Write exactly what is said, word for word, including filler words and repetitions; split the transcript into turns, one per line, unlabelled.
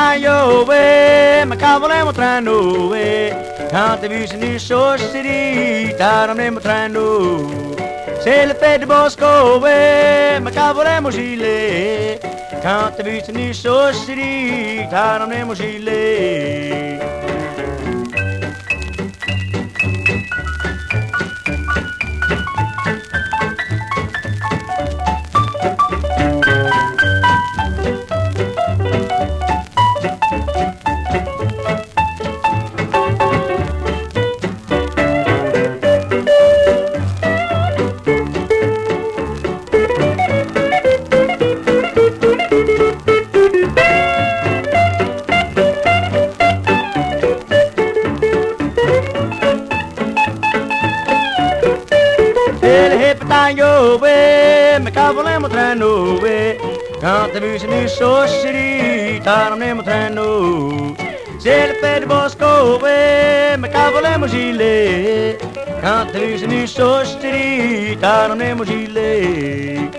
taglio, we, ma cavolo treno, we, cante vicini sossi, taram treno. Se le fede bosco, we, ma cavolo gile, cante vicini sossi, taram gile. Taglio, we, ma cavolo treno, we, cante vicini sossi, taram treno. Se le fede bosco, we, ma cavolo gile, cante vicini sossi, taram gile.